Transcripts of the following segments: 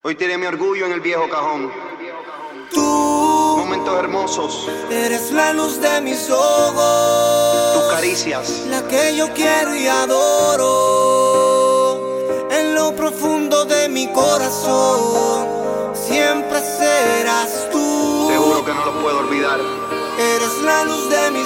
Hoy tiré mi orgullo en el viejo cajón. Tú Momentos hermosos, eres la luz de mis ojos, tus caricias, la que yo quiero y adoro. En lo profundo de mi corazón siempre serás tú. te juro que no lo puedo olvidar. Eres la luz de mis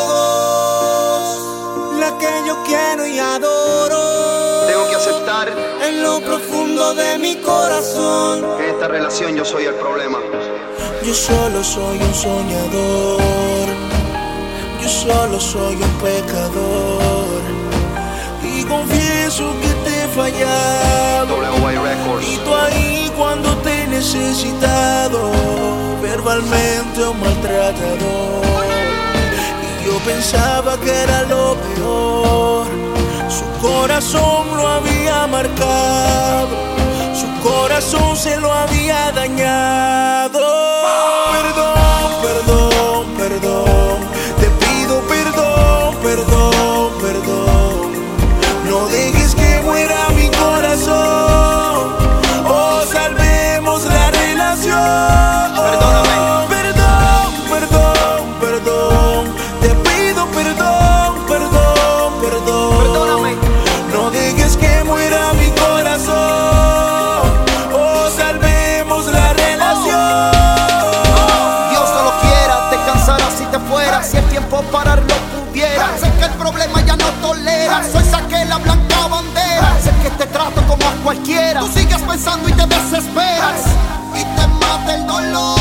ojos, la que yo quiero y adoro. Tengo que aceptar, En lo profundo de mi corazón, en esta relación yo soy el problema. yo solo soy un soñador, yo solo soy un pecador, y confieso que te he fallado. WY Records. Y tú ahí cuando te he necesitado, verbalmente o maltratador. Y yo pensaba que era lo peor. Su corazón lo había marcado, su corazón se lo había dañado. Perdón, perdón, perdón, te pido perdón, perdón, perdón. No dejes que muera mi corazón, o salvemos la relación. Perdóname. Perdón, perdón, perdón, te pido perdón, perdón, perdón. Perdóname. No dejes que muera mi corazón, o salvemos la relación. Dios no lo quiera, te cansarás si te fueras. Si el tiempo pararlo pudiera. Sé que el problema ya no tolera. Soy saqué la blanca bandera. Sé que te trato como a cualquiera. Tú sigues pensando y te desesperas, y te mata el dolor.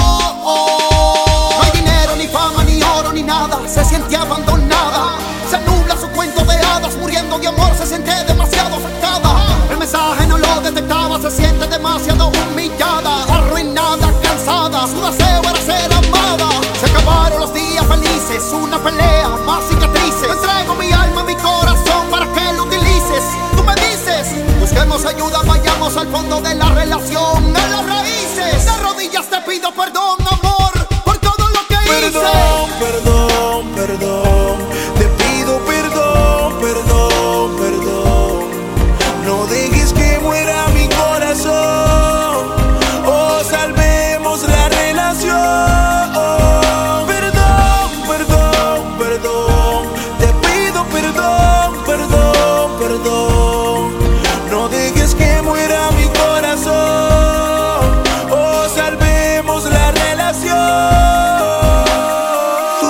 No hay dinero, ni fama, ni oro, ni nada. Se siente abandonada. Se nubla su cuento de hadas. Muriendo de amor, se siente demasiado afectada. El mensaje no lo detectaba. Se siente demasiado humillada, arruinada, cansada. Su deseo era ser amada. Se acabaron los días felices. Una pelea, más cicatrices. Te entrego mi alma, mi corazón para que lo utilices. Tú me dices, busquemos ayuda, vayamos al fondo de la relación, a las raíces. De rodillas te pido perdón, amor, por todo lo que hice. Perdón, perdón, perdón, te pido perdón, perdón, perdón. No dejes que muera mi corazón, o salvemos la relación. Perdón, perdón, perdón, te pido perdón, perdón, perdón. No dejes que muera mi corazón, o salvemos la relación. Tú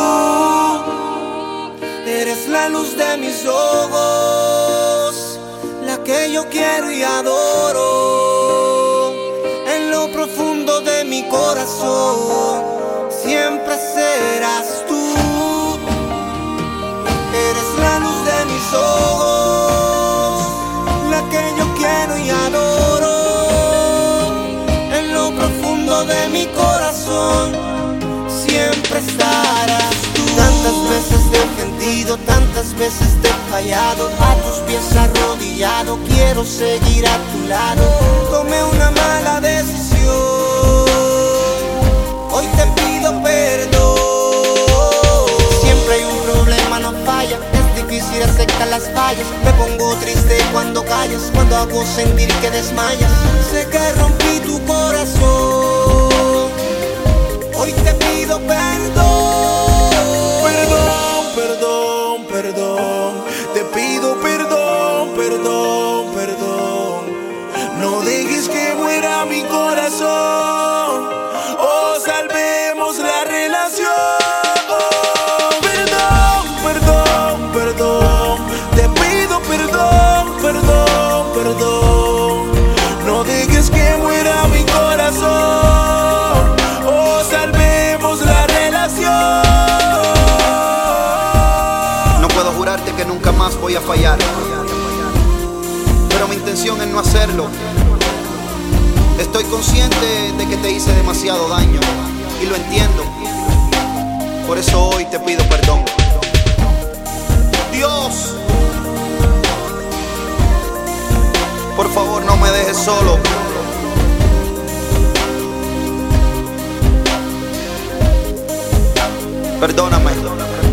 eres la luz de mis ojos, la que yo quiero y adoro. En lo profundo de mi corazón siempre serás tú. Eres la luz de mis ojos, la que yo quiero y adoro. En lo profundo de mi corazón siempre estarás tú. Tantas veces te he ofendido, tantas veces te he fallado. A tus pies arrodillado, quiero seguir a tu lado. Tomé una mala decisión, hoy te pido perdón. Siempre hay un problema, no falla. Es difícil aceptar las fallas. Me pongo triste cuando callas, cuando hago sentir que desmayas. Sé que rompí tu corazón, hoy te pido perdón. Perdón, perdón, perdón, te pido perdón, perdón, perdón. No dejes que muera mi corazón, o salvemos la relación. Perdón, perdón, perdón, te pido perdón, perdón, perdón. No dejes que muera mi corazón, o salvemos la relación. No puedo jurarte que nunca más voy a fallar, pero mi intención es no hacerlo. Estoy consciente de que te hice demasiado daño y lo entiendo. Por eso hoy te pido perdón. Dios, por favor no me dejes solo. Perdóname.